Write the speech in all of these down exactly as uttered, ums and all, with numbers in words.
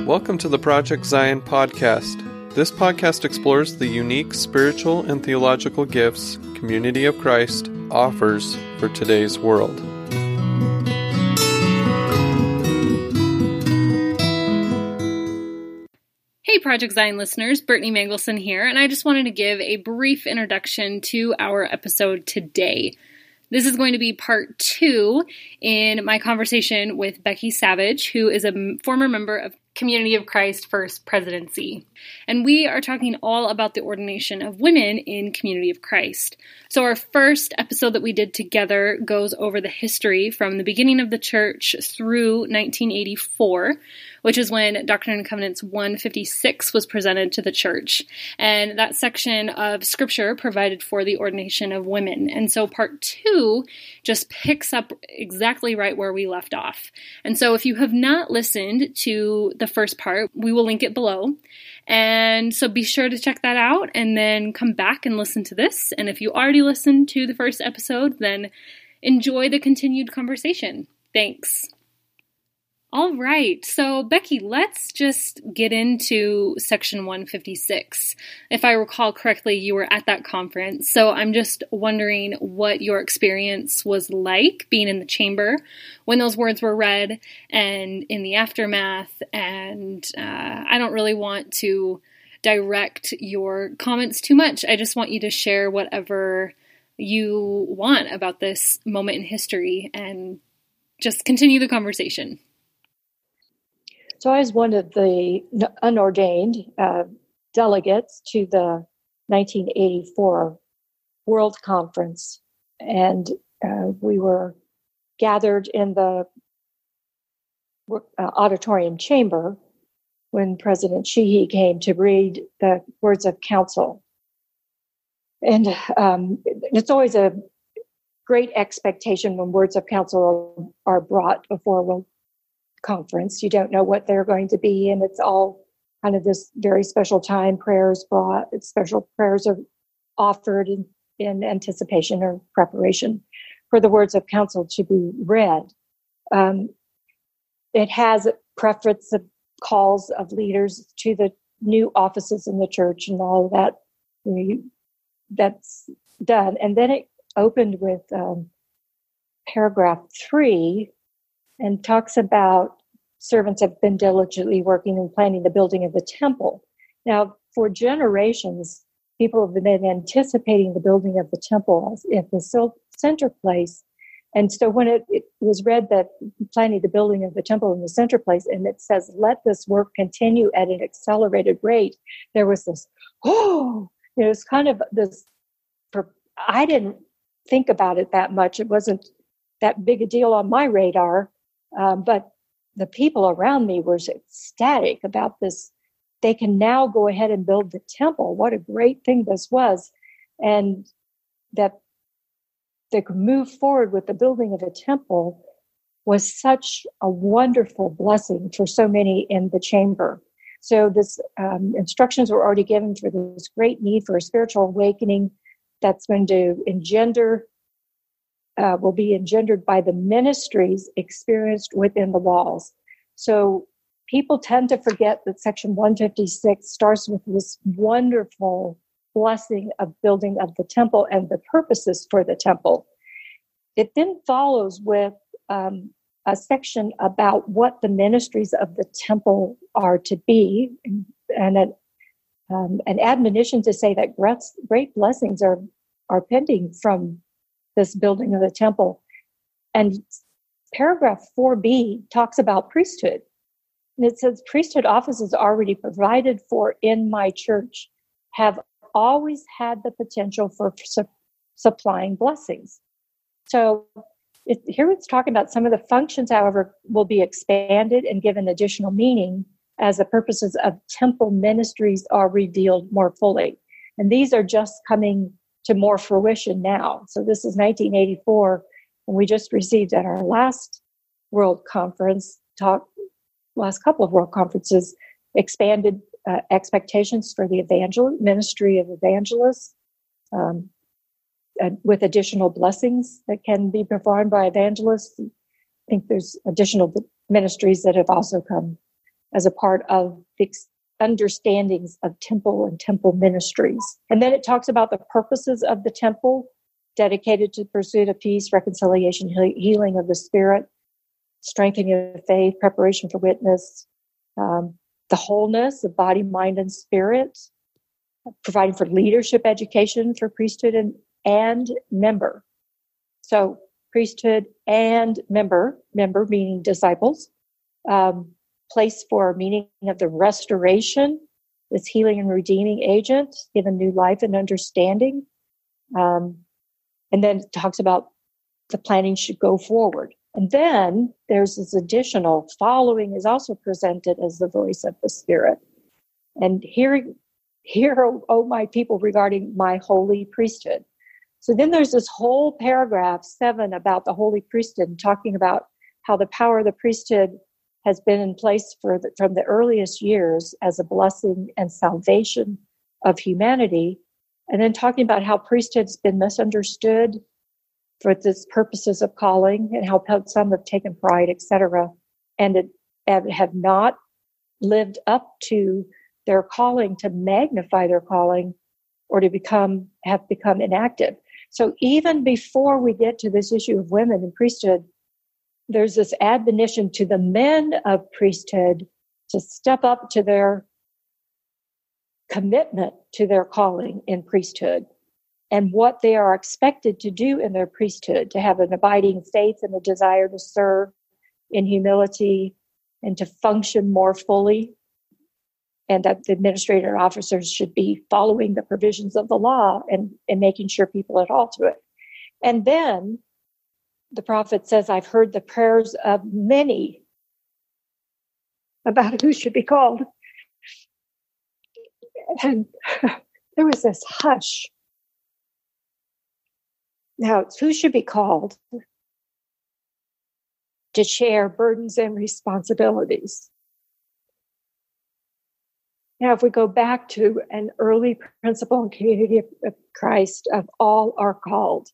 Welcome to the Project Zion podcast. This podcast explores the unique spiritual and theological gifts Community of Christ offers for today's world. Hey Project Zion listeners, Brittany Mangelson here, and I just wanted to give a brief introduction to our episode today. This is going to be part two in my conversation with Becky Savage, who is a former member of Community of Christ First Presidency. And we are talking all about the ordination of women in Community of Christ. So our first episode that we did together goes over the history from the beginning of the church through nineteen eighty-four, which is when Doctrine and Covenants one fifty-six was presented to the church. And that section of scripture provided for the ordination of women. And so part two just picks up exactly right where we left off. And so if you have not listened to the first part, we will link it below. And so be sure to check that out and then come back and listen to this. And if you already listened to the first episode, then enjoy the continued conversation. Thanks. All right, so Becky, let's just get into section one fifty-six. If I recall correctly, you were at that conference, so I'm just wondering what your experience was like being in the chamber when those words were read and in the aftermath, and uh, I don't really want to direct your comments too much. I just want you to share whatever you want about this moment in history and just continue the conversation. So I was one of the unordained uh, delegates to the nineteen eighty-four World Conference, and uh, we were gathered in the uh, auditorium chamber when President Sheehy came to read the words of counsel. And um, it's always a great expectation when words of counsel are brought before a World Conference. You don't know what they're going to be, and it's all kind of this very special time. Prayers brought, special prayers are offered in, in anticipation or preparation for the words of counsel to be read. Um, it has a preference of calls of leaders to the new offices in the church and all of that. You, that's done. And then it opened with um, paragraph three, and talks about servants have been diligently working and planning the building of the temple. Now, for generations, people have been anticipating the building of the temple as the center place. And so when it, it was read that planning the building of the temple in the center place, and it says, let this work continue at an accelerated rate, there was this, oh, it was kind of this, for, I didn't think about it that much. It wasn't that big a deal on my radar. Um, but the people around me were ecstatic about this. They can now go ahead and build the temple. What a great thing this was. And that they could move forward with the building of a temple was such a wonderful blessing for so many in the chamber. So this um, instructions were already given for this great need for a spiritual awakening that's going to engender Uh, will be engendered by the ministries experienced within the walls. So people tend to forget that section one fifty-six starts with this wonderful blessing of building of the temple and the purposes for the temple. It then follows with um, a section about what the ministries of the temple are to be, and, and an, um, an admonition to say that great, great blessings are, are pending from this building of the temple. And paragraph four B talks about priesthood. And it says, priesthood offices already provided for in my church have always had the potential for su- supplying blessings. So it, here it's talking about some of the functions, however, will be expanded and given additional meaning as the purposes of temple ministries are revealed more fully. And these are just coming to more fruition now. So this is nineteen eighty-four, and we just received at our last World Conference, talk, last couple of World Conferences, expanded uh, expectations for the evangel ministry of evangelists, um, uh, with additional blessings that can be performed by evangelists. I think there's additional ministries that have also come as a part of the understandings of temple and temple ministries. And then it talks about the purposes of the temple, dedicated to the pursuit of peace, reconciliation, healing of the spirit, strengthening of faith, preparation for witness, um, the wholeness of body, mind, and spirit, providing for leadership education for priesthood and, and member. So priesthood and member, member meaning disciples, um, place for meaning of the restoration, this healing and redeeming agent, given new life and understanding. Um, and then it talks about the planning should go forward. And then there's this additional following is also presented as the voice of the Spirit. And hearing, hear, O, o my people, regarding my holy priesthood. So then there's this whole paragraph seven about the holy priesthood, and talking about how the power of the priesthood has been in place for the, from the earliest years as a blessing and salvation of humanity. And then talking about how priesthood's been misunderstood for its purposes of calling, and how some have taken pride, et cetera, and, it, and have not lived up to their calling, to magnify their calling, or to become have become inactive. So even before we get to this issue of women in priesthood, there's this admonition to the men of priesthood to step up to their commitment to their calling in priesthood, and what they are expected to do in their priesthood, to have an abiding faith and a desire to serve in humility and to function more fully, and that the administrator officers should be following the provisions of the law and, and making sure people adhere to it. And then the prophet says, I've heard the prayers of many about who should be called. And there was this hush. Now, who should be called to share burdens and responsibilities? Now, if we go back to an early principle in Community of Christ of all are called.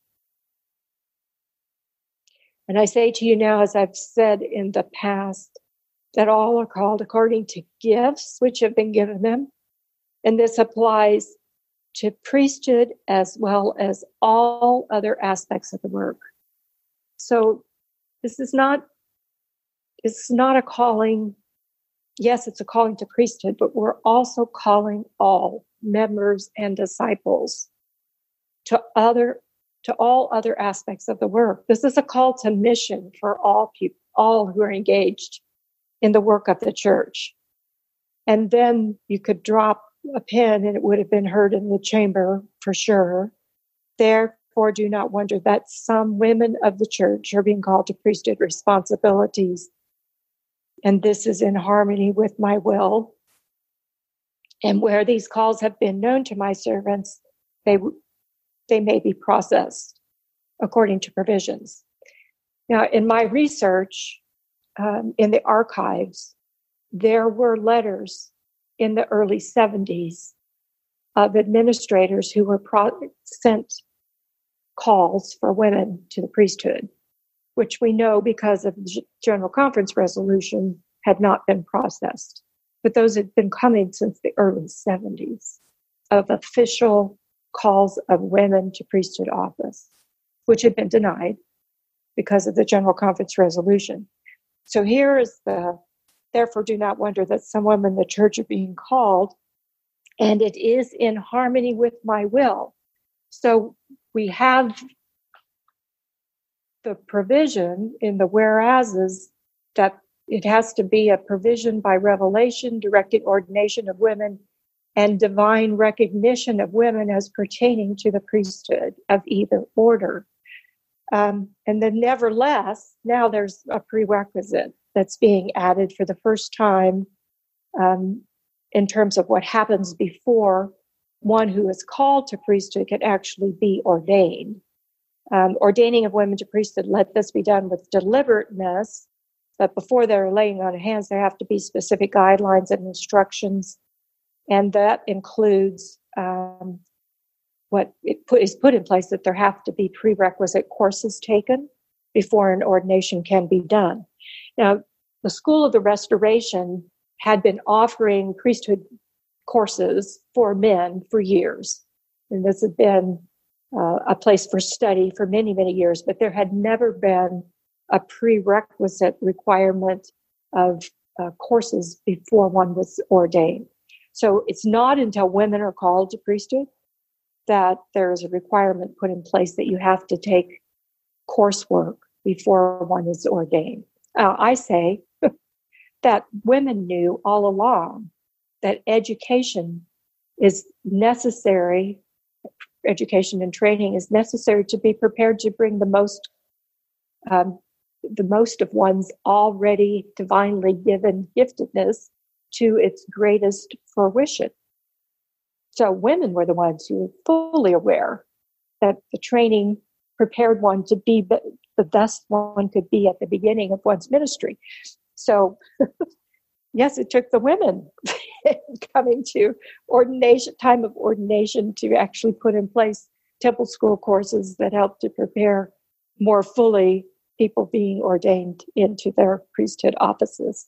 And I say to you now, as I've said in the past, that all are called according to gifts which have been given them. And this applies to priesthood as well as all other aspects of the work. So this is not, it's not a calling. Yes, it's a calling to priesthood, but we're also calling all members and disciples to other, to all other aspects of the work. This is a call to mission for all people, all who are engaged in the work of the church. And then you could drop a pin and it would have been heard in the chamber for sure. Therefore, do not wonder that some women of the church are being called to priesthood responsibilities. And this is in harmony with my will. And where these calls have been known to my servants, they, they may be processed according to provisions. Now, in my research, um, in the archives, there were letters in the early seventies of administrators who were pro- sent calls for women to the priesthood, which we know because of the General Conference resolution had not been processed. But those had been coming since the early seventies of official calls of women to priesthood office, which had been denied because of the General Conference resolution. So here is the Therefore, do not wonder that some women in the church are being called, and it is in harmony with my will. So we have the provision in the whereases that it has to be a provision by revelation, directed ordination of women, and divine recognition of women as pertaining to the priesthood of either order. Um, and then nevertheless, now there's a prerequisite that's being added for the first time um, in terms of what happens before one who is called to priesthood can actually be ordained. Um, ordaining of women to priesthood, let this be done with deliberateness, but before they're laying on of hands, there have to be specific guidelines and instructions, and that includes um, what it put, is put in place, that there have to be prerequisite courses taken before an ordination can be done. Now, the School of the Restoration had been offering priesthood courses for men for years. And this had been uh, a place for study for many, many years, but there had never been a prerequisite requirement of uh, courses before one was ordained. So it's not until women are called to priesthood that there is a requirement put in place that you have to take coursework before one is ordained. Uh, I say that women knew all along that education is necessary, education and training is necessary to be prepared to bring the most, um, the most of one's already divinely given giftedness to its greatest fruition. So women were the ones who were fully aware that the training prepared one to be the, the best one could be at the beginning of one's ministry. So, yes, it took the women coming to ordination, time of ordination, to actually put in place temple school courses that helped to prepare more fully people being ordained into their priesthood offices.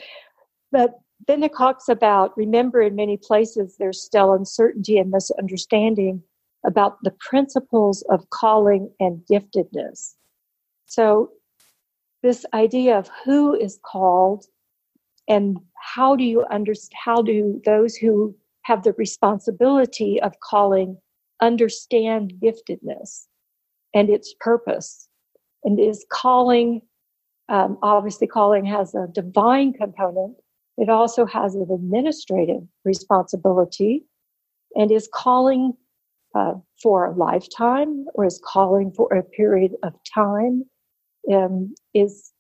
But then it talks about, remember, in many places there's still uncertainty and misunderstanding about the principles of calling and giftedness. So this idea of who is called and how do you understand, how do those who have the responsibility of calling understand giftedness and its purpose? And is calling, um, obviously calling has a divine component. It also has an administrative responsibility. And is calling uh, for a lifetime, or is calling for a period of time? Um, is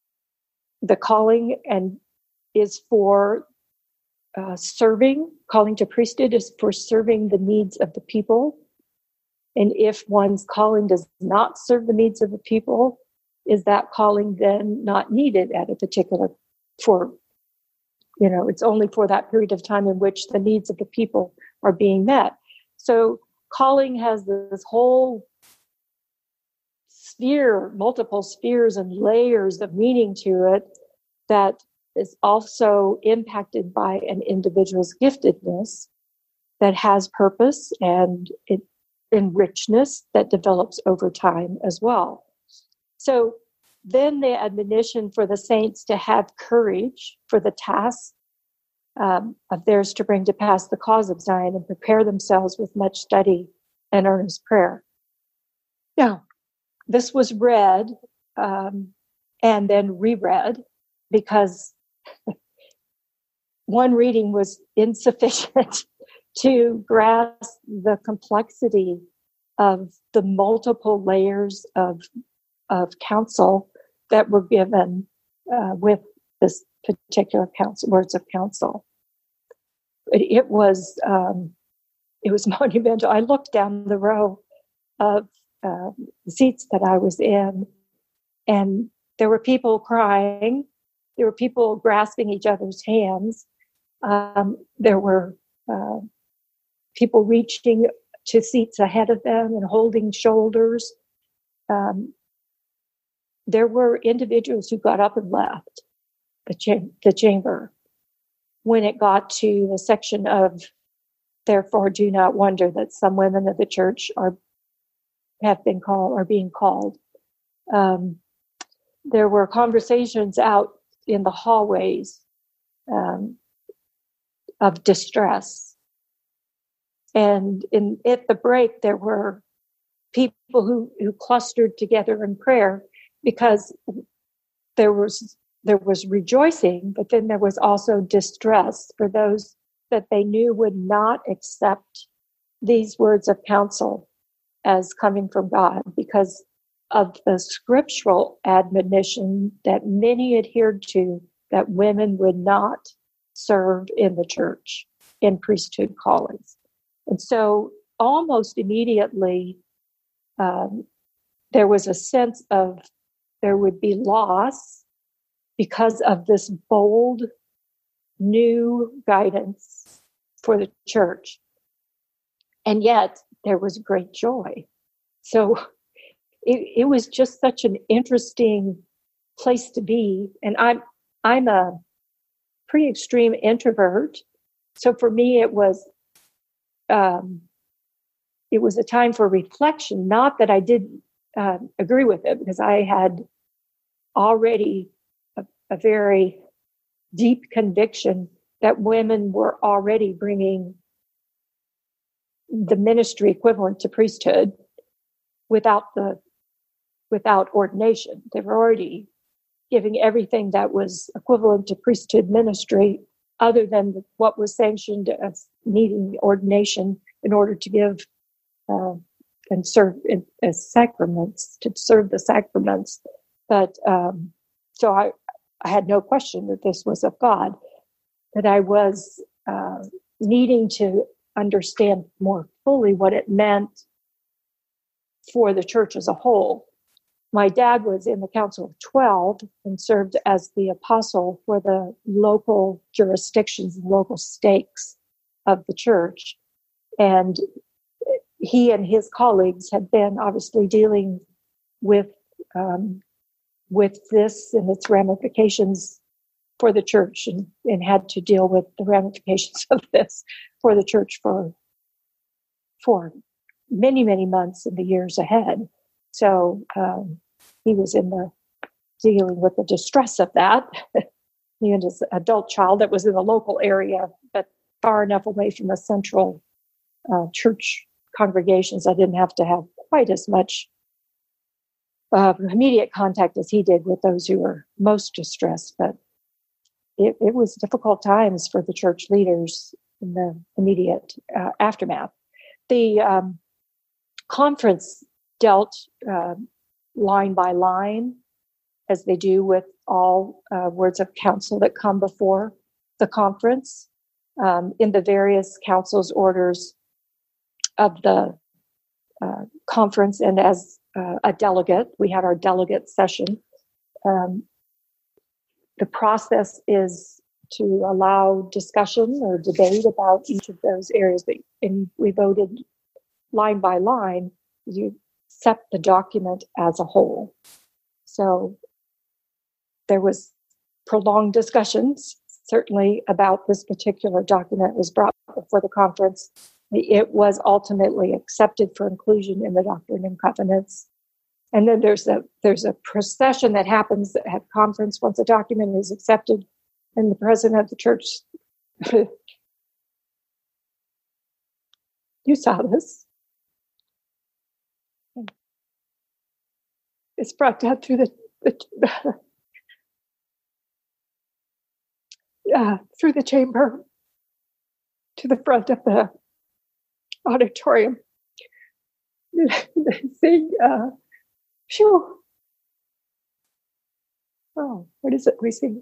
the calling and is for uh, serving, calling to priesthood is for serving the needs of the people. And if one's calling does not serve the needs of the people, is that calling then not needed at a particular, for, you know, it's only for that period of time in which the needs of the people are being met. So calling has this whole sphere, multiple spheres and layers of meaning to it that is also impacted by an individual's giftedness that has purpose and it, and richness that develops over time as well. So then the admonition for the saints to have courage for the task um, of theirs to bring to pass the cause of Zion and prepare themselves with much study and earnest prayer. Now, this was read um, and then reread because one reading was insufficient to grasp the complexity of the multiple layers of of counsel that were given uh, with this particular counsel, words of counsel. It, it was um, it was monumental. I looked down the row of uh, seats that I was in, and there were people crying. There were people grasping each other's hands. Um, there were uh, people reaching to seats ahead of them and holding shoulders. Um, there were individuals who got up and left the, cha- the chamber when it got to the section of, therefore do not wonder that some women of the church are have been called, are being called. Um, there were conversations out in the hallways um, of distress. And in at the break, there were people who, who clustered together in prayer because there was there was rejoicing, but then there was also distress for those that they knew would not accept these words of counsel as coming from God because of the scriptural admonition that many adhered to, that women would not serve in the church in priesthood callings. And so almost immediately, um, there was a sense of there would be loss because of this bold new guidance for the church. And yet there was great joy. So it, it was just such an interesting place to be. And I'm, I'm a, pretty extreme introvert. So for me, it was um, it was a time for reflection. Not that I didn't uh, agree with it, because I had already a, a very deep conviction that women were already bringing the ministry equivalent to priesthood without the without ordination. They were already giving everything that was equivalent to priesthood ministry, other than what was sanctioned as needing ordination in order to give uh, and serve in, as sacraments, to serve the sacraments. But um, so I, I had no question that this was of God, that I was uh, needing to understand more fully what it meant for the church as a whole. My dad was in the Council of Twelve and served as the apostle for the local jurisdictions and local stakes of the church. And he and his colleagues had been obviously dealing with um, with this and its ramifications for the church, and, and had to deal with the ramifications of this for the church for for many, many months in the years ahead. So um, he was in the dealing with the distress of that. He and his adult child that was in the local area, but far enough away from the central uh, church congregations. I didn't have to have quite as much uh, immediate contact as he did with those who were most distressed. But it, it was difficult times for the church leaders in the immediate uh, aftermath. The um, conference dealt uh, line by line, as they do with all uh, words of counsel that come before the conference, um, in the various councils orders of the uh, conference. And as uh, a delegate, we had our delegate session. Um, the process is to allow discussion or debate about each of those areas, that, and we voted line by line. You accept the document as a whole. So there was prolonged discussions, certainly, about this particular document was brought before the conference. It was ultimately accepted for inclusion in the Doctrine and Covenants. And then there's a there's a procession that happens at conference once a document is accepted, and the president of the church, you saw this, it's brought down through the, the uh, through the chamber to the front of the auditorium. They sing, uh, phew. Oh, what is it we sing?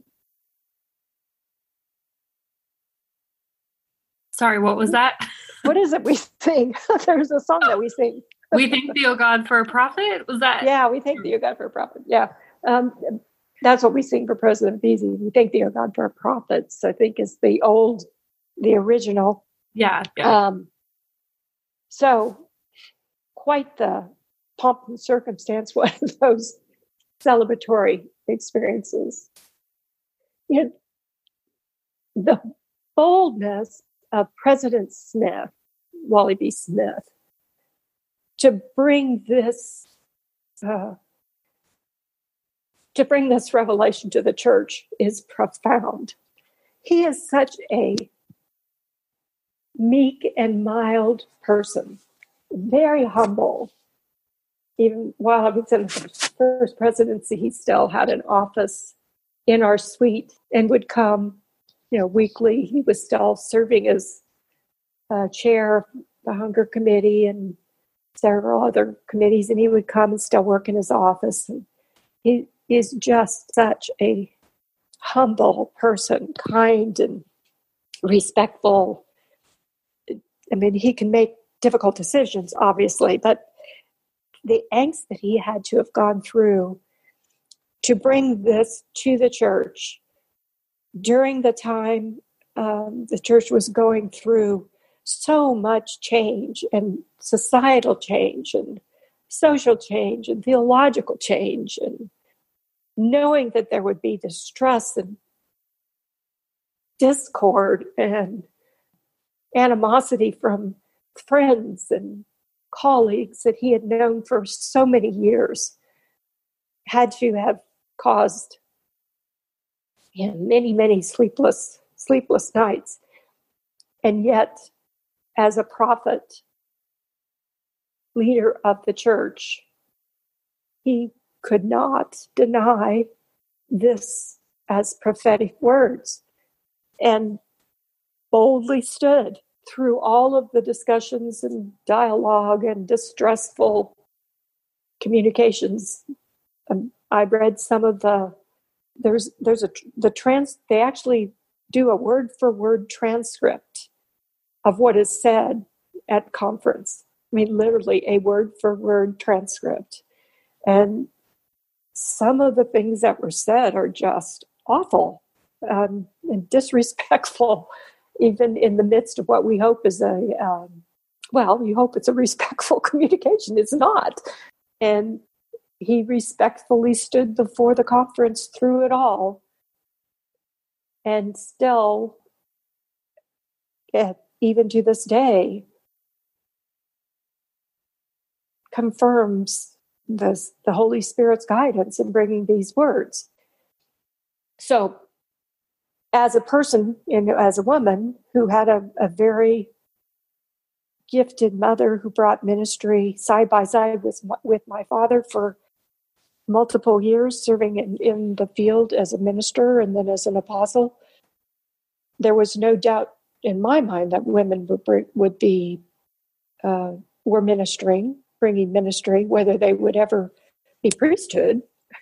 Sorry, what was that? What is it we sing? There's a song that we sing. We thank thee, O God, for a prophet? Was that? Yeah, we thank thee, O God, for a prophet. Yeah. Um, that's what we sing for President Beasy. We thank thee, O God, for a prophet. I think is the old, the original. Yeah. yeah. Um, so quite the pomp and circumstance was those celebratory experiences. You know, the boldness of President Smith, Wally B. Smith, to bring this uh, to bring this revelation to the church is profound. He is such a meek and mild person, very humble. Even while I was in the first presidency, he still had an office in our suite and would come, you know, weekly. He was still serving as uh, chair of the Hunger Committee and several other committees, and he would come and still work in his office. And he is just such a humble person, kind and respectful. I mean, he can make difficult decisions, obviously, but the angst that he had to have gone through to bring this to the church during the time um, the church was going through so much change and societal change and social change and theological change, and knowing that there would be distress and discord and animosity from friends and colleagues that he had known for so many years had to have caused, you know, many, many sleepless, sleepless nights. And yet, as a prophet, leader of the church, he could not deny this as prophetic words and boldly stood through all of the discussions and dialogue and distressful communications. Um, I read some of the, there's there's a, the trans, they actually do a word for word transcript of what is said at conference. I mean, literally a word for word transcript. And some of the things that were said are just awful um, and disrespectful, even in the midst of what we hope is a, um, well, you hope it's a respectful communication. It's not. And he respectfully stood before the conference through it all. And still, even to this day, confirms this, the Holy Spirit's guidance in bringing these words. So, as a person, and as a woman who had a, a very gifted mother who brought ministry side by side with with my father for multiple years, serving in, in the field as a minister and then as an apostle, there was no doubt in my mind that women would, would be uh, were ministering. Bringing ministry, whether they would ever be priesthood,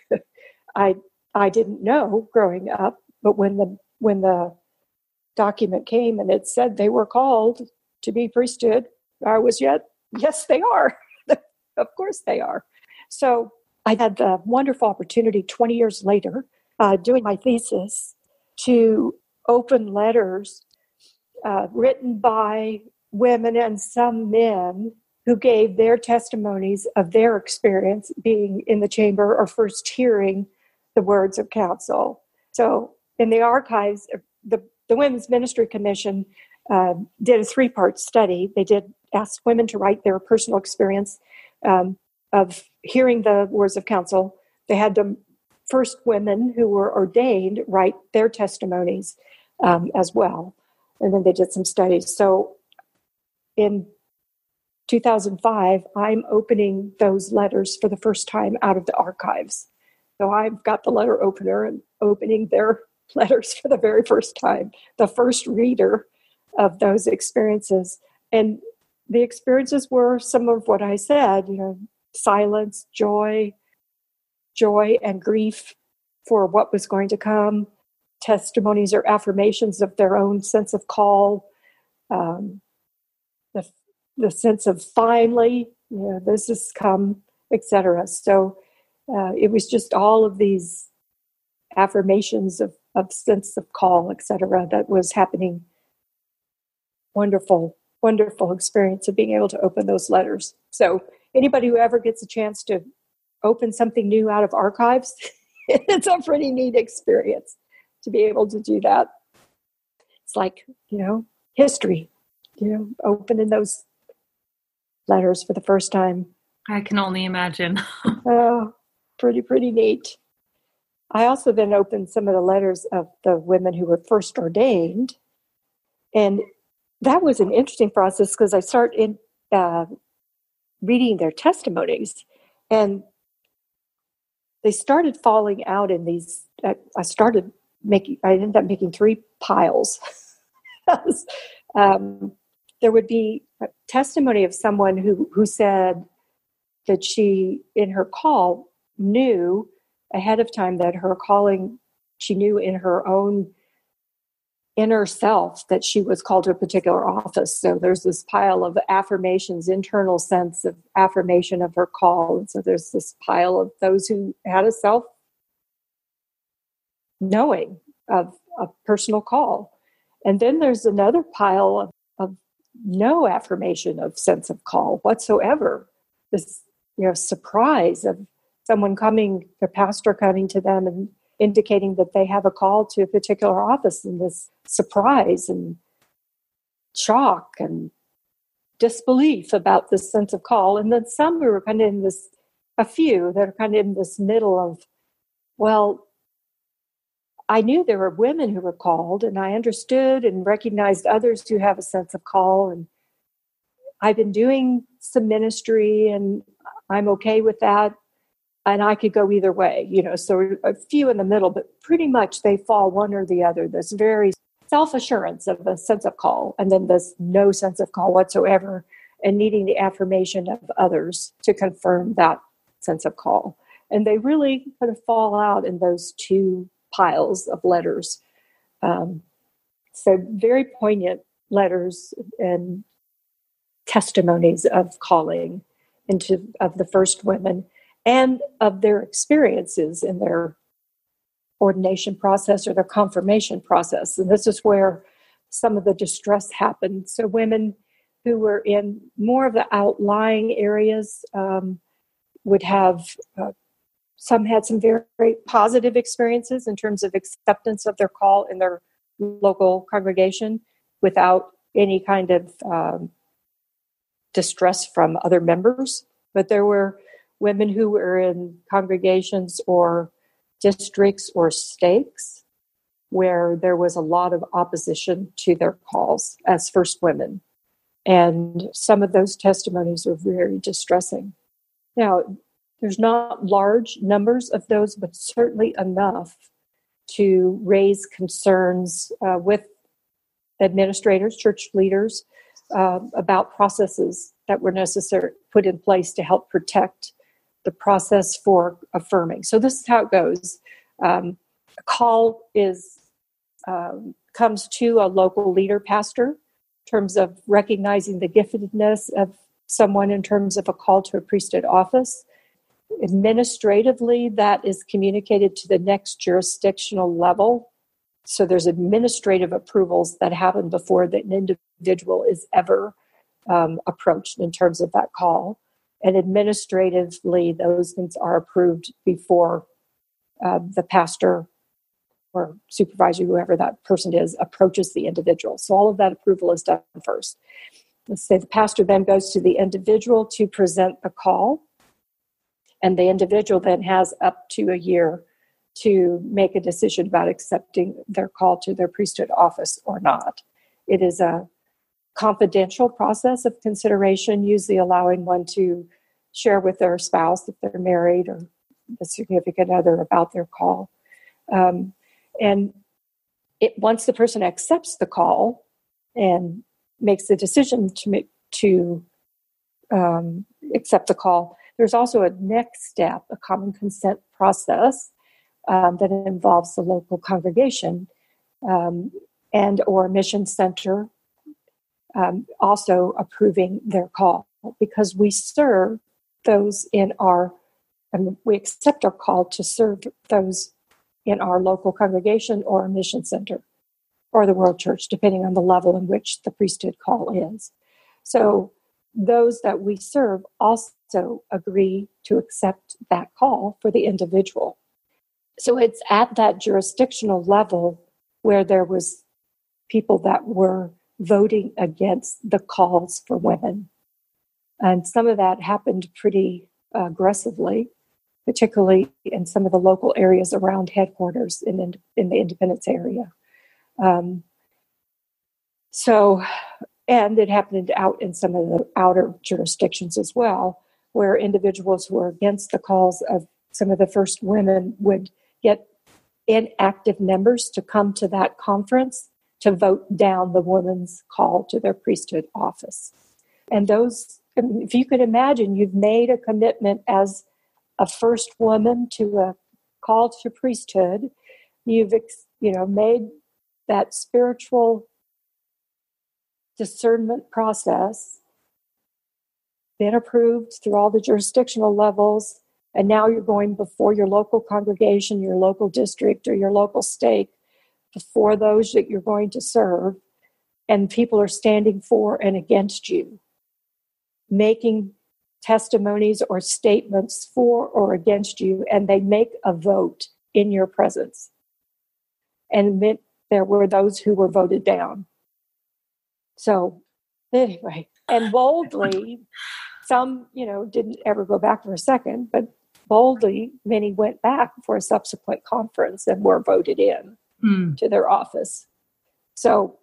I I didn't know growing up. But when the when the document came and it said they were called to be priesthood, I was yet yes they are, of course they are. So I had the wonderful opportunity twenty years later, uh, doing my thesis, to open letters uh, written by women and some men who gave their testimonies of their experience being in the chamber or first hearing the words of counsel. So in the archives, the, the Women's Ministry Commission uh, did a three-part study. They did ask women to write their personal experience um, of hearing the words of counsel. They had the first women who were ordained write their testimonies um, as well. And then they did some studies. So in two thousand five, I'm opening those letters for the first time out of the archives. So I've got the letter opener and opening their letters for the very first time, the first reader of those experiences. And the experiences were some of what I said, you know, silence, joy, joy and grief for what was going to come, testimonies or affirmations of their own sense of call, um, the the sense of finally, you know, this has come, et cetera. So uh, it was just all of these affirmations of, of sense of call, et cetera, that was happening. Wonderful, wonderful experience of being able to open those letters. So anybody who ever gets a chance to open something new out of archives, it's a pretty neat experience to be able to do that. It's like, you know, history, you know, opening those letters for the first time. I can only imagine. Oh, pretty, pretty neat. I also then opened some of the letters of the women who were first ordained. And that was an interesting process because I started in, uh, reading their testimonies. And they started falling out in these, uh, I started making, I ended up making three piles. um, there would be a testimony of someone who, who said that she, in her call, knew ahead of time that her calling, she knew in her own inner self that she was called to a particular office. So there's this pile of affirmations, internal sense of affirmation of her call. And so there's this pile of those who had a self knowing of a personal call. And then there's another pile of, of no affirmation of sense of call whatsoever. This, you know, surprise of someone coming, their pastor coming to them and indicating that they have a call to a particular office, and this surprise and shock and disbelief about this sense of call. And then some who are kind of in this, a few that are kind of in this middle of, well, I knew there were women who were called, and I understood and recognized others who have a sense of call. And I've been doing some ministry, and I'm okay with that. And I could go either way, you know, so a few in the middle, but pretty much they fall one or the other. This very self-assurance of a sense of call, and then this no sense of call whatsoever, and needing the affirmation of others to confirm that sense of call. And they really kind of fall out in those two piles of letters. Um, so very poignant letters and testimonies of calling into of the first women and of their experiences in their ordination process or their confirmation process. And this is where some of the distress happened. So women who were in more of the outlying areas um, would have, uh, some had some very, very positive experiences in terms of acceptance of their call in their local congregation without any kind of um, distress from other members. But there were women who were in congregations or districts or stakes where there was a lot of opposition to their calls as first women. And some of those testimonies were very distressing. Now, there's not large numbers of those, but certainly enough to raise concerns uh, with administrators, church leaders, uh, about processes that were necessary, put in place to help protect the process for affirming. So this is how it goes. Um, a call is um, comes to a local leader pastor in terms of recognizing the giftedness of someone in terms of a call to a priesthood office. Administratively, that is communicated to the next jurisdictional level. So there's administrative approvals that happen before that an individual is ever um, approached in terms of that call. And administratively, those things are approved before uh, the pastor or supervisor, whoever that person is, approaches the individual. So all of that approval is done first. Let's say the pastor then goes to the individual to present the call, and the individual then has up to a year to make a decision about accepting their call to their priesthood office or not. It is a confidential process of consideration, usually allowing one to share with their spouse if they're married or a significant other about their call. Um, and it, once the person accepts the call and makes the decision to make, to um, accept the call, there's also a next step, a common consent process um, that involves the local congregation um, and or mission center um, also approving their call, because we serve those in our, and we accept our call to serve those in our local congregation or mission center or the World Church, depending on the level in which the priesthood call is. So those that we serve also agree to accept that call for the individual. So it's at that jurisdictional level where there was people that were voting against the calls for women. And some of that happened pretty uh, aggressively, particularly in some of the local areas around headquarters in, in, in the Independence area. Um, so, and it happened out in some of the outer jurisdictions as well, where individuals who were against the calls of some of the first women would get inactive members to come to that conference to vote down the woman's call to their priesthood office. And those, if you could imagine, you've made a commitment as a first woman to a call to priesthood. You've, you know, made that spiritual discernment process, been approved through all the jurisdictional levels, and now you're going before your local congregation, your local district, or your local stake, before those that you're going to serve, and people are standing for and against you, making testimonies or statements for or against you, and they make a vote in your presence. And there were those who were voted down. So anyway, and boldly, some, you know, didn't ever go back for a second, but boldly, many went back for a subsequent conference and were voted in mm. to their office. So,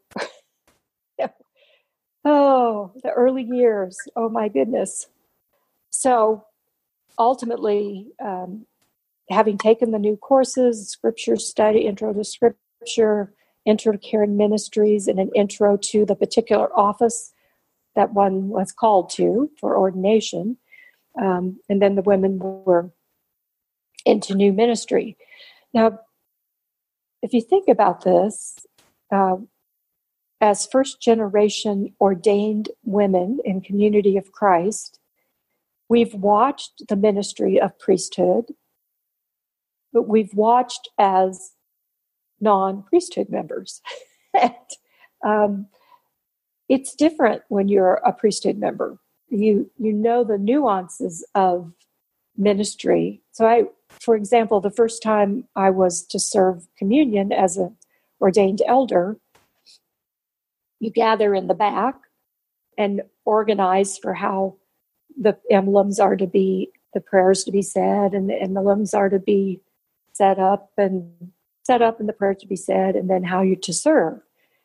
oh, the early years. Oh, my goodness. So ultimately, um, having taken the new courses, scripture study, intro to scripture, intro to caring ministries, and an intro to the particular office that one was called to for ordination. Um, and then the women were into new ministry. Now, if you think about this, uh, as first generation ordained women in Community of Christ, we've watched the ministry of priesthood, but we've watched as non-priesthood members. and, um, it's different when you're a priesthood member. You you know the nuances of ministry. So I, for example, the first time I was to serve communion as an ordained elder, you gather in the back and organize for how the emblems are to be, the prayers to be said, and the emblems are to be set up and set up and the prayer to be said, and then how you're to serve.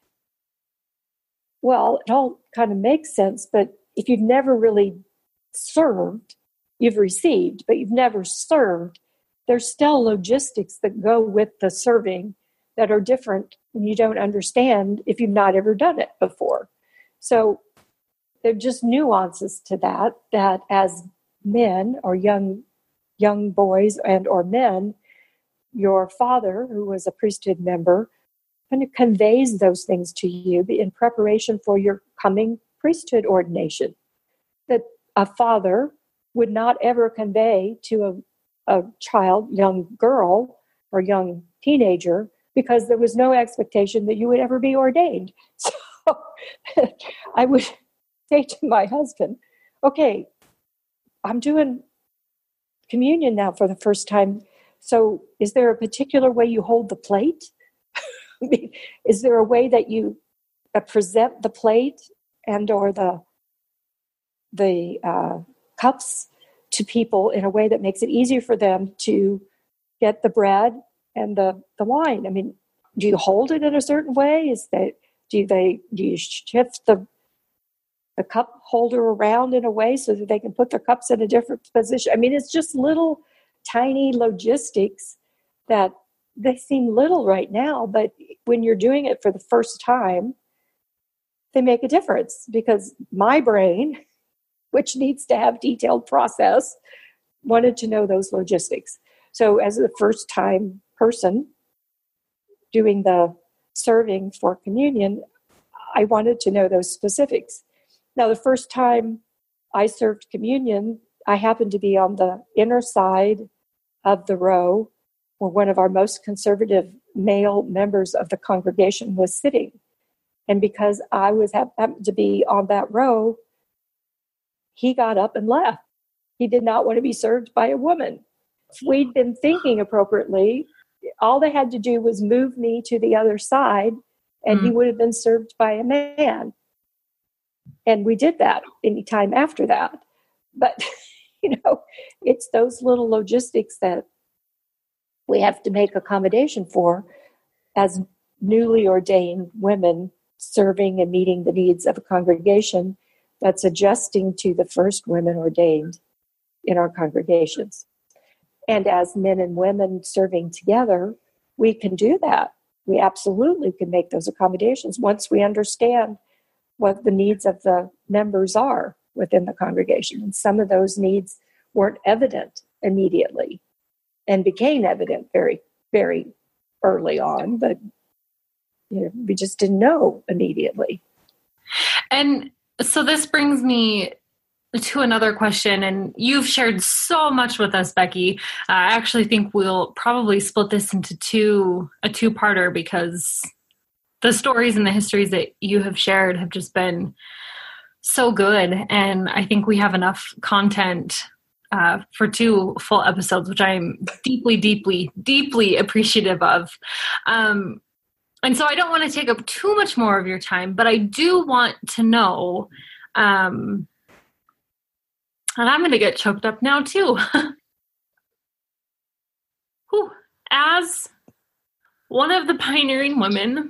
Well, it all kind of makes sense, but if you've never really served, you've received, but you've never served, there's still logistics that go with the serving that are different and you don't understand if you've not ever done it before. So there are just nuances to that, that as men or young young boys and or men, your father, who was a priesthood member, kind of conveys those things to you in preparation for your coming priesthood ordination, that a father would not ever convey to a, a child, young girl or young teenager, because there was no expectation that you would ever be ordained. So I would say to my husband, okay, I'm doing communion now for the first time. So is there a particular way you hold the plate? Is there a way that you uh, present the plate and or the the uh, cups to people in a way that makes it easier for them to get the bread and the, the wine? I mean, do you hold it in a certain way? Is that do they do you shift the the cup holder around in a way so that they can put their cups in a different position? I mean, it's just little tiny logistics that they seem little right now, but when you're doing it for the first time, they make a difference, because my brain, which needs to have detailed process, wanted to know those logistics. So as a first time person doing the serving for communion, I wanted to know those specifics. Now, the first time I served communion, I happened to be on the inner side of the row where one of our most conservative male members of the congregation was sitting. And because I was happened to be on that row, he got up and left. He did not want to be served by a woman. If we'd been thinking appropriately, all they had to do was move me to the other side, and mm. he would have been served by a man. And we did that anytime after that. But, you know, it's those little logistics that we have to make accommodation for as newly ordained women serving and meeting the needs of a congregation that's adjusting to the first women ordained in our congregations. And as men and women serving together, we can do that. We absolutely can make those accommodations once we understand what the needs of the members are within the congregation. And some of those needs weren't evident immediately and became evident very, very early on, but you know, we just didn't know immediately. And so this brings me to another question, and you've shared so much with us, Becky. Uh, I actually think we'll probably split this into two, a two-parter, because the stories and the histories that you have shared have just been so good, and I think we have enough content uh, for two full episodes, which I'm deeply, deeply, deeply appreciative of. Um, and so I don't want to take up too much more of your time, but I do want to know, um, and I'm going to get choked up now too. Whew. As one of the pioneering women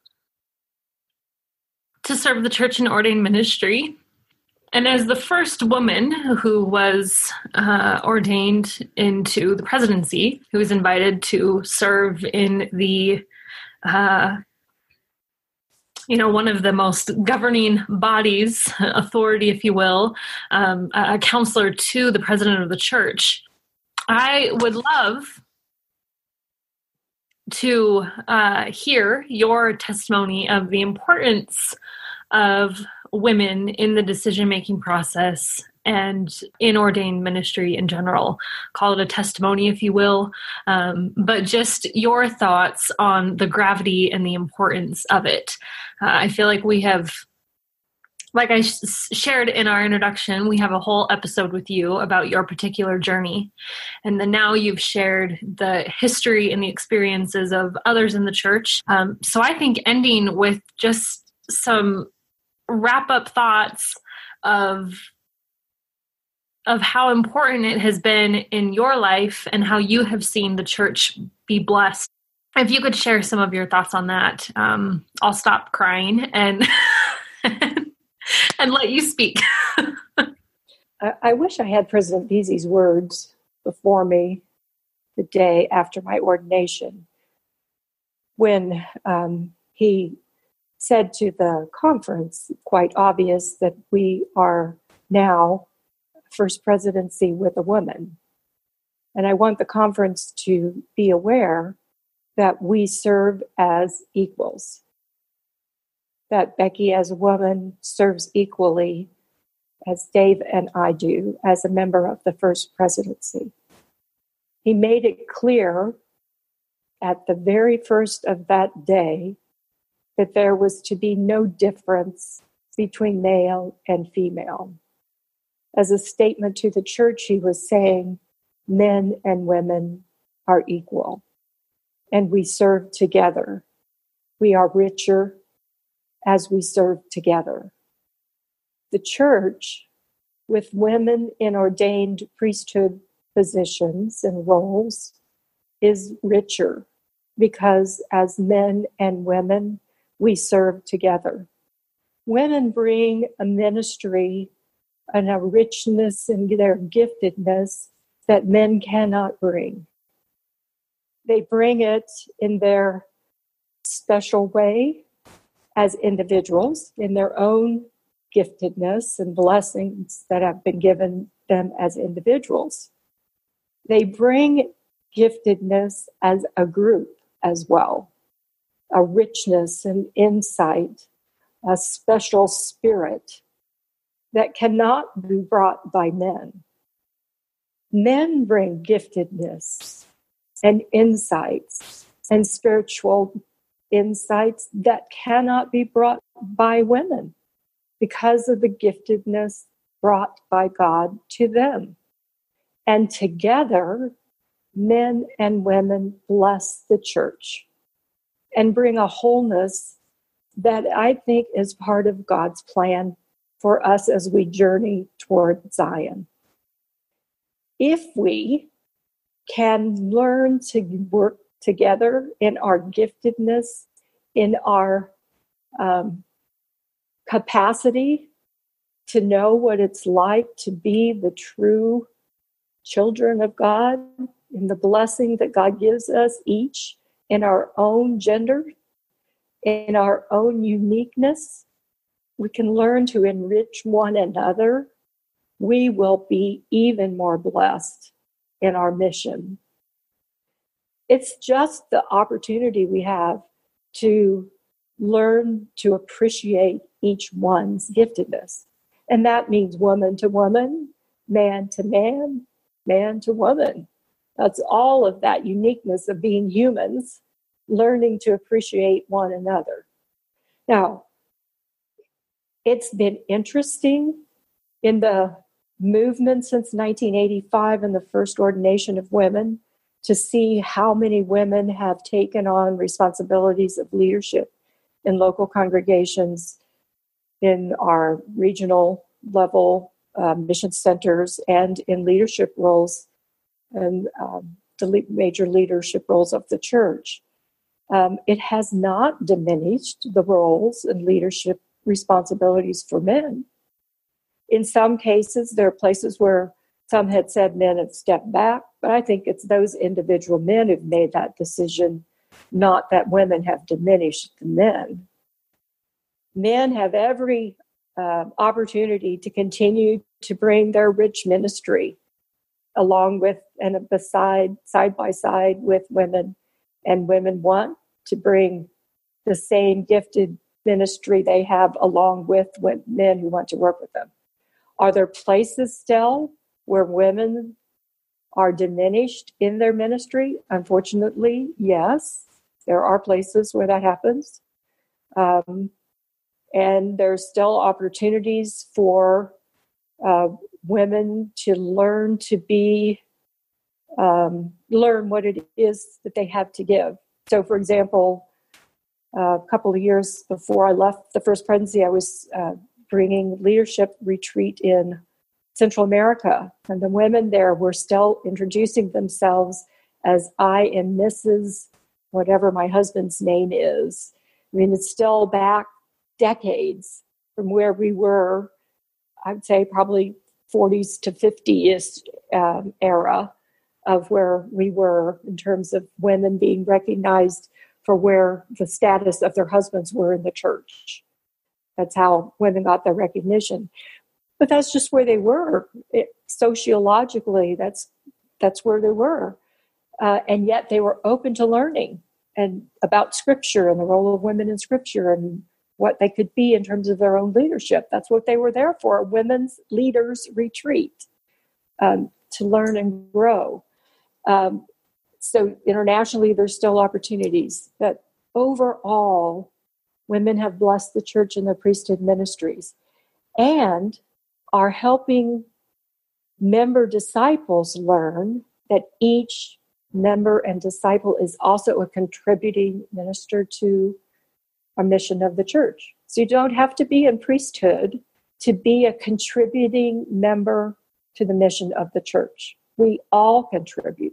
to serve the church in ordained ministry, and as the first woman who was uh, ordained into the presidency, who was invited to serve in the, uh, you know, one of the most governing bodies, authority, if you will, um, a counselor to the president of the church, I would love to uh, hear your testimony of the importance of women in the decision-making process and in ordained ministry in general. Call it a testimony, if you will, um, but just your thoughts on the gravity and the importance of it. Uh, I feel like we have, like I sh- shared in our introduction, we have a whole episode with you about your particular journey. And then now you've shared the history and the experiences of others in the church. Um, so I think ending with just some wrap-up thoughts of of how important it has been in your life and how you have seen the church be blessed. If you could share some of your thoughts on that, um, I'll stop crying and and let you speak. I, I wish I had President Beasley's words before me the day after my ordination, when um, he said to the conference, quite obvious that we are now first presidency with a woman. And I want the conference to be aware that we serve as equals, that Becky as a woman serves equally as Dave and I do as a member of the first presidency. He made it clear at the very first of that day that there was to be no difference between male and female. As a statement to the church, he was saying men and women are equal, and we serve together. We are richer as we serve together. The church, with women in ordained priesthood positions and roles, is richer because as men and women, we serve together. Women bring a ministry and a richness in their giftedness that men cannot bring. They bring it in their special way as individuals, in their own giftedness and blessings that have been given them as individuals. They bring giftedness as a group as well. A richness and insight, a special spirit that cannot be brought by men. Men bring giftedness and insights and spiritual insights that cannot be brought by women because of the giftedness brought by God to them. And together, men and women bless the church and bring a wholeness that I think is part of God's plan for us as we journey toward Zion. If we can learn to work together in our giftedness, in our um, capacity to know what it's like to be the true children of God, in the blessing that God gives us each, in our own gender, in our own uniqueness, we can learn to enrich one another. We will be even more blessed in our mission. It's just the opportunity we have to learn to appreciate each one's giftedness. And that means woman to woman, man to man, man to woman. That's all of that uniqueness of being humans, learning to appreciate one another. Now, it's been interesting in the movement since nineteen eighty-five and the first ordination of women to see how many women have taken on responsibilities of leadership in local congregations, in our regional level uh, mission centers, and in leadership roles and um, the le- major leadership roles of the church. Um, it has not diminished the roles and leadership responsibilities for men. In some cases, there are places where some had said men have stepped back, but I think it's those individual men who've made that decision, not that women have diminished the men. Men have every uh, opportunity to continue to bring their rich ministry along with and beside, side by side with women, and women want to bring the same gifted ministry they have along with men who want to work with them. Are there places still where women are diminished in their ministry? Unfortunately, yes. There are places where that happens. Um, and there's still opportunities for uh, women to learn to be, um, learn what it is that they have to give. So, for example, uh, a couple of years before I left the First Presidency, I was uh, bringing leadership retreat in Central America, and the women there were still introducing themselves as I am Missus whatever my husband's name is. I mean, it's still back decades from where we were, I'd say probably forties to fifties um, era of where we were in terms of women being recognized for where the status of their husbands were in the church. That's how women got their recognition. But that's just where they were. It, sociologically, that's that's where they were. Uh, and yet they were open to learning and about Scripture and the role of women in Scripture and what they could be in terms of their own leadership. That's what they were there for, a women's leaders retreat, um, to learn and grow. Um, so internationally, there's still opportunities. But overall, women have blessed the church and the priesthood ministries and are helping member disciples learn that each member and disciple is also a contributing minister to a mission of the church. So you don't have to be in priesthood to be a contributing member to the mission of the church. We all contribute.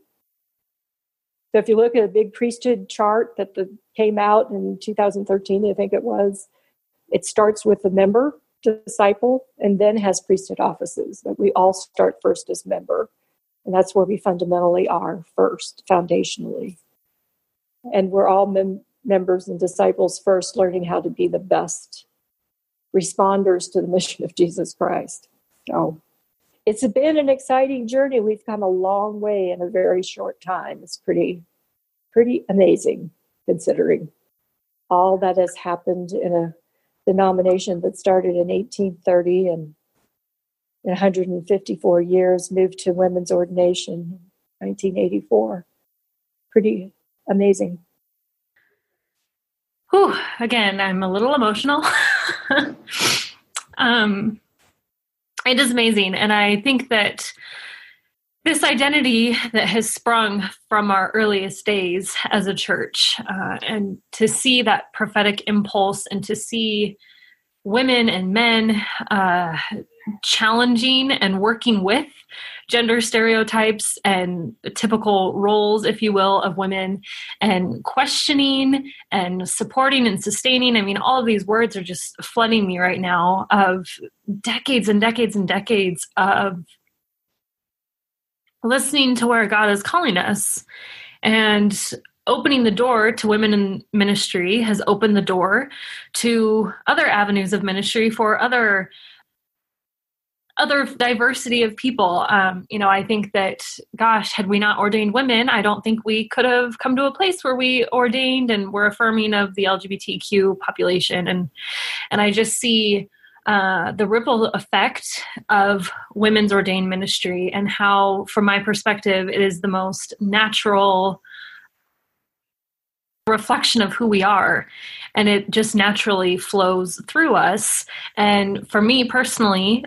So if you look at a big priesthood chart that the, came out in two thousand thirteen, I think it was, it starts with the member, disciple, and then has priesthood offices. But we all start first as member. And that's where we fundamentally are first, foundationally. And we're all mem- members and disciples first, learning how to be the best responders to the mission of Jesus Christ. So it's been an exciting journey. We've come a long way in a very short time. It's pretty, pretty amazing, considering all that has happened in a denomination that started in eighteen thirty and in one hundred fifty-four years moved to women's ordination in nineteen eighty-four. Pretty amazing. Whew, again, I'm a little emotional. um, it is amazing. And I think that this identity that has sprung from our earliest days as a church, uh, and to see that prophetic impulse and to see women and men uh, challenging and working with gender stereotypes and typical roles, if you will, of women, and questioning and supporting and sustaining. I mean, all of these words are just flooding me right now of decades and decades and decades of listening to where God is calling us. And opening the door to women in ministry has opened the door to other avenues of ministry for other other diversity of people. Um, you know, I think that, gosh, had we not ordained women, I don't think we could have come to a place where we ordained and were affirming of the L G B T Q population. And and I just see uh, the ripple effect of women's ordained ministry and how, from my perspective, it is the most natural reflection of who we are, and it just naturally flows through us. And for me personally,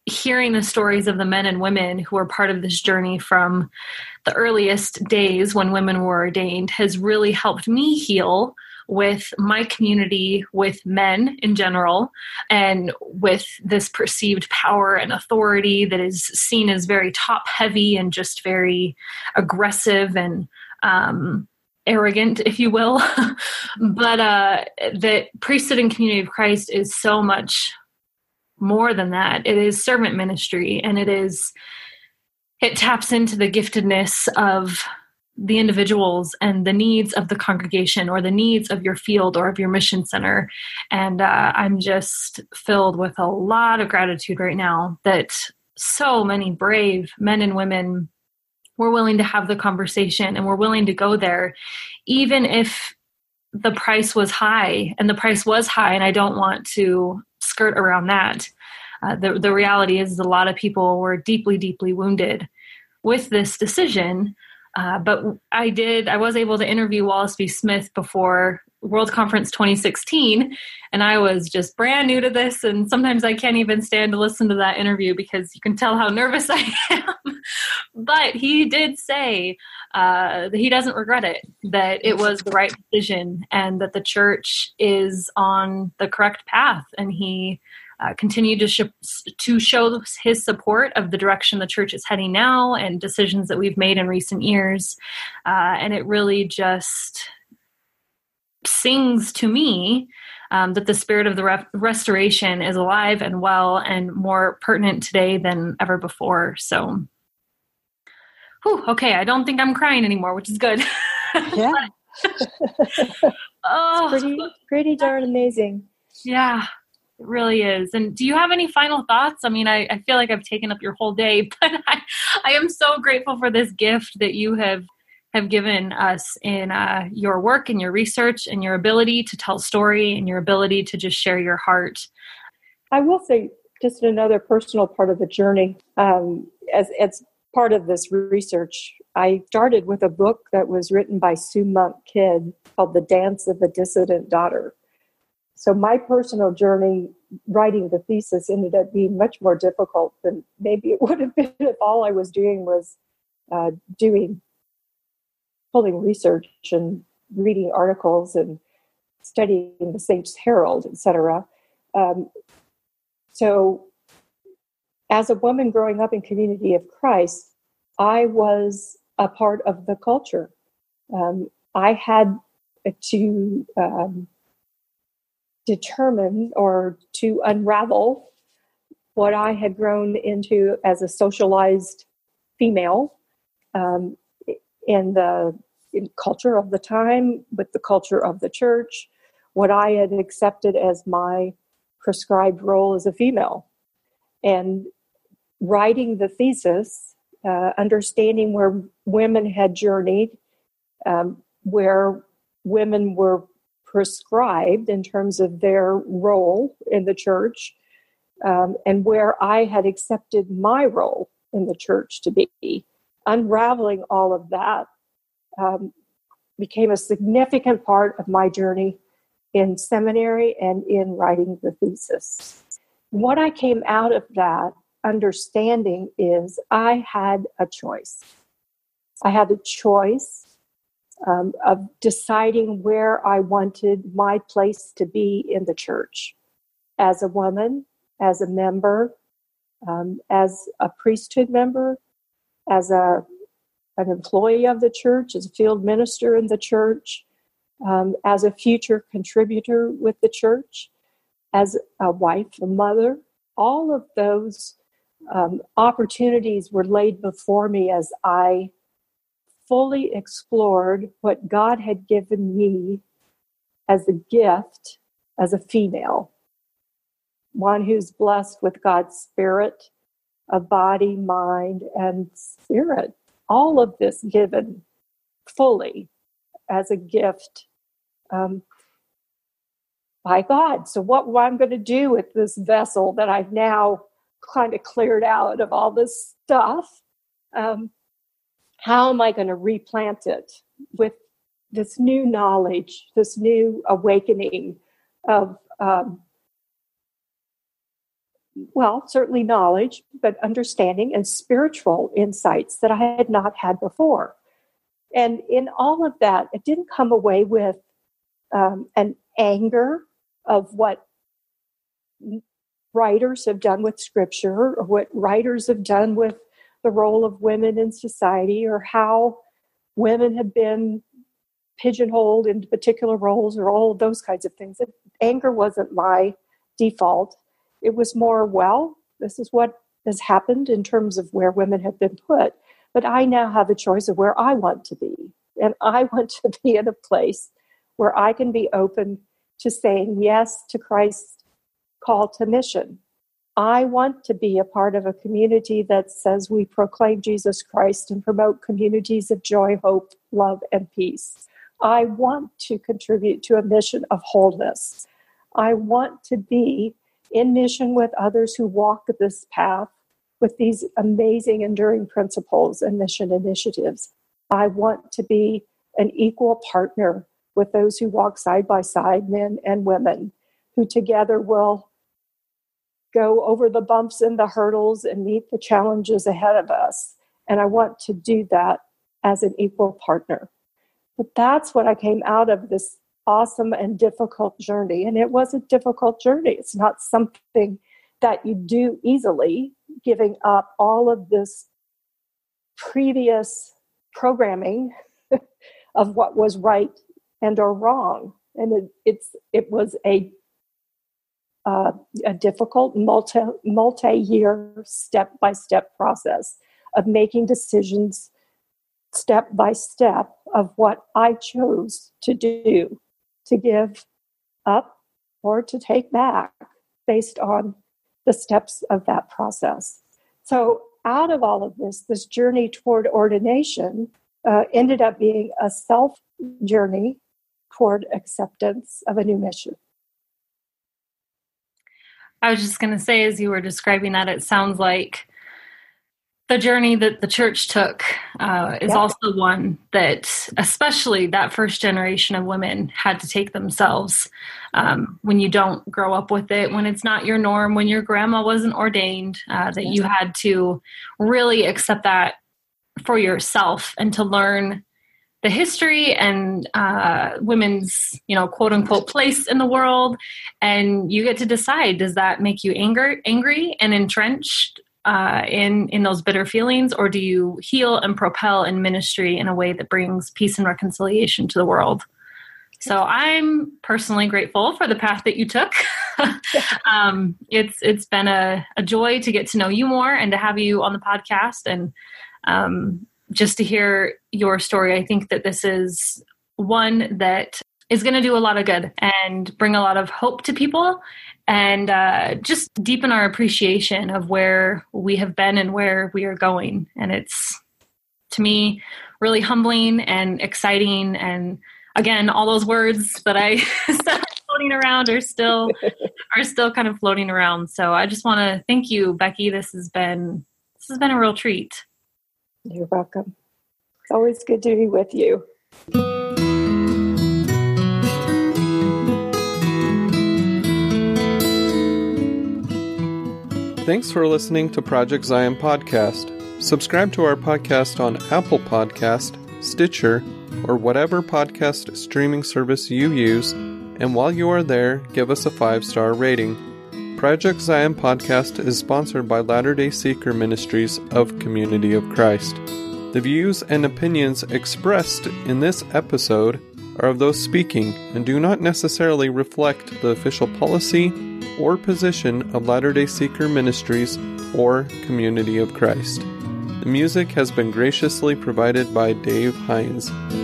hearing the stories of the men and women who are part of this journey from the earliest days when women were ordained has really helped me heal with my community, with men in general, and with this perceived power and authority that is seen as very top-heavy and just very aggressive and um, arrogant, if you will. But uh, that priesthood and community of Christ is so much more than that. It is servant ministry, and it is, it taps into the giftedness of the individuals and the needs of the congregation or the needs of your field or of your mission center. And uh, I'm just filled with a lot of gratitude right now that so many brave men and women were willing to have the conversation and were willing to go there, even if the price was high. And the price was high, and I don't want to skirt around that. Uh, the, the reality is a lot of people were deeply, deeply wounded with this decision. Uh, but I did, I was able to interview Wallace B. Smith before World Conference twenty sixteen, and I was just brand new to this, and sometimes I can't even stand to listen to that interview because you can tell how nervous I am. But he did say uh, that he doesn't regret it, that it was the right decision, and that the church is on the correct path, and he Uh, continued to, sh- to show his support of the direction the church is heading now and decisions that we've made in recent years. Uh, and it really just sings to me um, that the spirit of the re- restoration is alive and well and more pertinent today than ever before. So, whew, okay, I don't think I'm crying anymore, which is good. Yeah. Oh, it's pretty, pretty darn amazing. Yeah. It really is. And do you have any final thoughts? I mean, I, I feel like I've taken up your whole day, but I, I am so grateful for this gift that you have have given us in uh, your work and your research and your ability to tell story and your ability to just share your heart. I will say just another personal part of the journey. Um, as, as part of this research, I started with a book that was written by Sue Monk Kidd called The Dance of the Dissident Daughter. So my personal journey writing the thesis ended up being much more difficult than maybe it would have been if all I was doing was uh, doing, pulling research and reading articles and studying the Saints Herald, et cetera. Um, so as a woman growing up in Community of Christ, I was a part of the culture. Um, I had to... Um, determine or to unravel what I had grown into as a socialized female um, in the in culture of the time, with the culture of the church, what I had accepted as my prescribed role as a female. And writing the thesis, uh, understanding where women had journeyed, um, where women were prescribed in terms of their role in the church, um, and where I had accepted my role in the church to be. Unraveling all of that um, became a significant part of my journey in seminary and in writing the thesis. What I came out of that understanding is I had a choice. I had a choice Um, of deciding where I wanted my place to be in the church, as a woman, as a member, um, as a priesthood member, as a an employee of the church, as a field minister in the church, um, as a future contributor with the church, as a wife, a mother. All of those um, opportunities were laid before me as I fully explored what God had given me as a gift as a female, one who's blessed with God's Spirit, a body, mind, and spirit. All of this given fully as a gift um, by God. So what, what I'm going to do with this vessel that I've now kind of cleared out of all this stuff, um, how am I going to replant it with this new knowledge, this new awakening of um, well, certainly knowledge, but understanding and spiritual insights that I had not had before. And in all of that, it didn't come away with um, an anger of what writers have done with Scripture, or what writers have done with the role of women in society, or how women have been pigeonholed into particular roles, or all of those kinds of things. Anger wasn't my default. It was more, well, this is what has happened in terms of where women have been put. But I now have a choice of where I want to be. And I want to be in a place where I can be open to saying yes to Christ's call to mission. I want to be a part of a community that says we proclaim Jesus Christ and promote communities of joy, hope, love, and peace. I want to contribute to a mission of wholeness. I want to be in mission with others who walk this path with these amazing enduring principles and mission initiatives. I want to be an equal partner with those who walk side by side, men and women, who together will go over the bumps and the hurdles and meet the challenges ahead of us. And I want to do that as an equal partner. But that's what I came out of this awesome and difficult journey. And it was a difficult journey. It's not something that you do easily, giving up all of this previous programming of what was right and or wrong. And it, it's it was a uh, a difficult multi multi-year step-by-step process of making decisions step by step of what I chose to do, to give up or to take back based on the steps of that process. So out of all of this, this journey toward ordination uh, ended up being a self journey toward acceptance of a new mission. I was just going to say, as you were describing that, it sounds like the journey that the church took uh, is yep. also one that, especially that first generation of women, had to take themselves. Um, when you don't grow up with it, when it's not your norm, when your grandma wasn't ordained, uh, that you had to really accept that for yourself and to learn the history and uh, women's, you know, quote unquote place in the world. And you get to decide, does that make you anger, angry and entrenched uh, in, in those bitter feelings? Or do you heal and propel in ministry in a way that brings peace and reconciliation to the world? So I'm personally grateful for the path that you took. um, it's it's been a, a joy to get to know you more and to have you on the podcast. And um, just to hear your story, I think that this is one that is going to do a lot of good and bring a lot of hope to people and uh, just deepen our appreciation of where we have been and where we are going. And it's, to me, really humbling and exciting. And again, all those words that I said floating around are still are still kind of floating around. So I just want to thank you, Becky. This has been this has been a real treat. You're welcome. It's always good to be with you. Thanks for listening to Project Zion Podcast. Subscribe to our podcast on Apple Podcast, Stitcher, or whatever podcast streaming service you use, and while you are there, give us a five-star rating. Project Zion Podcast is sponsored by Latter-day Seeker Ministries of Community of Christ. The views and opinions expressed in this episode are of those speaking and do not necessarily reflect the official policy or position of Latter-day Seeker Ministries or Community of Christ. The music has been graciously provided by Dave Hines.